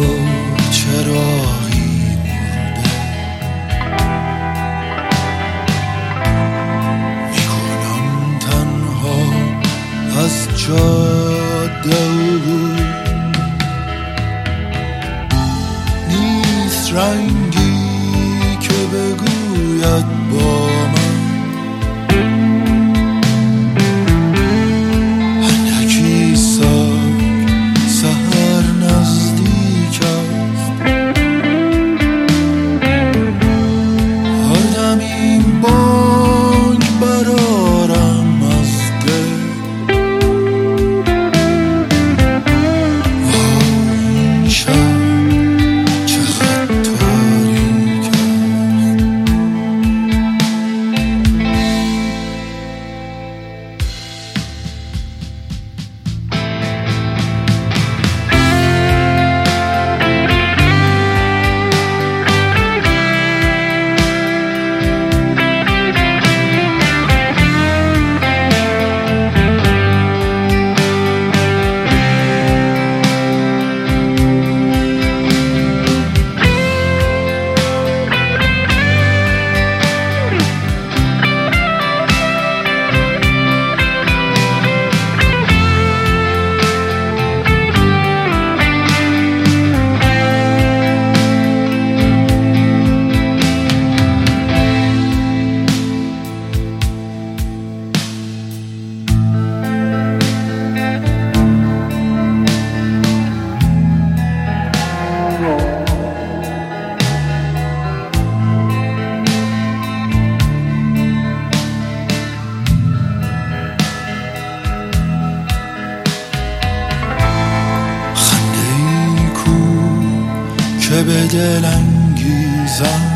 چراغی مرده، میکنم تنها از جاده عبور. نیست رنگی که بگوید با من اندکی سحر نزدیک است. هر دم این بانگ برارم از دل، این شب چقدر تاریک است. که به دل انگیزم،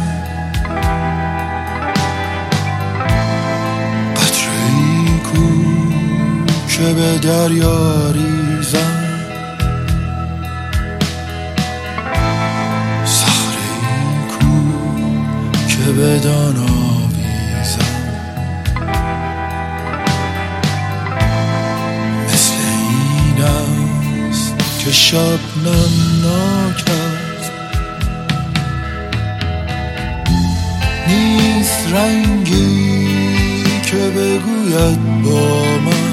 قطره‌ای کو که به دریا ریزم، صخره‌ای کو که به دان آویزم. مثل این است که شبنم ناک است، نیست رنگی که بگوید با من